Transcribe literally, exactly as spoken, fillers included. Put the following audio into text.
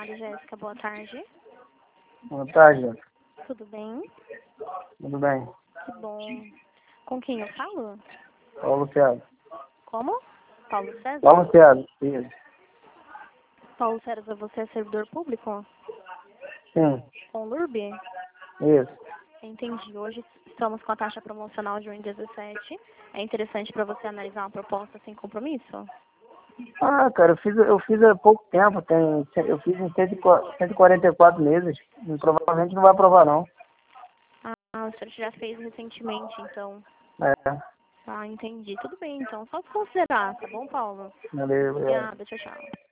Obrigada, Jéssica. Boa tarde. Boa tarde, Jéssica. Tudo bem? Tudo bem? Que bom. Com quem eu falo? Paulo César. Como? Paulo César? Paulo César, isso. Paulo César, você é servidor público? Sim, Com L U R B? isso. Entendi. Hoje estamos com a taxa promocional de um e dezessete. É interessante para você analisar uma proposta sem compromisso? Ah, cara, eu fiz, eu fiz há pouco tempo, tem, eu fiz em cento e quarenta e quatro meses. Provavelmente não vai aprovar, não. Ah, o senhor já fez recentemente, então. É, Ah, entendi. Tudo bem, então. Só considerar, tá bom, Paulo? valeu, obrigado. Obrigada. Tchau, tchau.